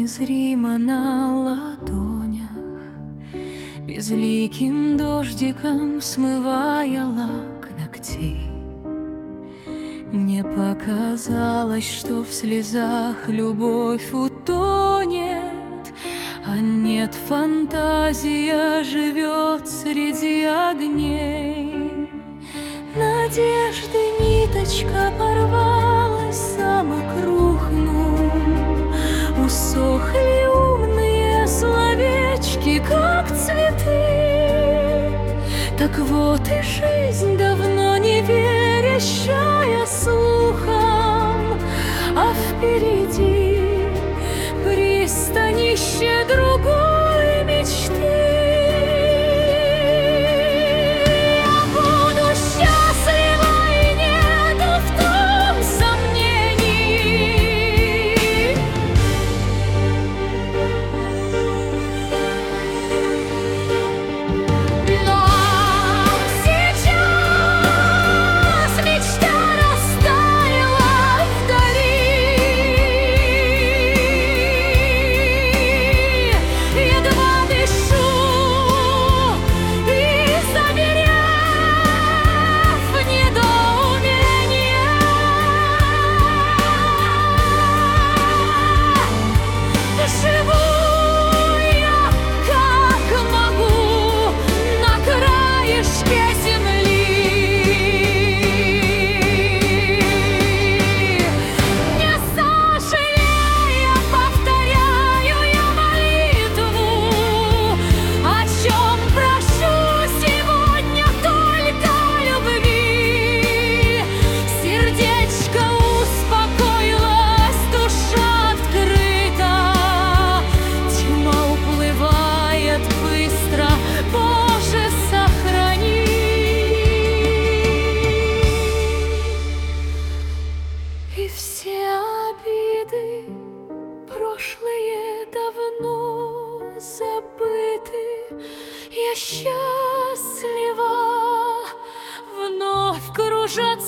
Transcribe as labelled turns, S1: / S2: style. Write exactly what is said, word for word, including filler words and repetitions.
S1: незримо на ладонях, безликим дождиком смывая лак ногтей. Мне показалось, что в слезах любовь утонет, а нет, фантазия живет среди огней. Надежды ниточка порвалась, замок рухнул, усохли умные словечки, как цветы. Так вот и жизнь, давно не верящая слухам, а впереди пристанище другой мечты. И все обиды прошлые давно забыты. Я счастлива, вновь кружатся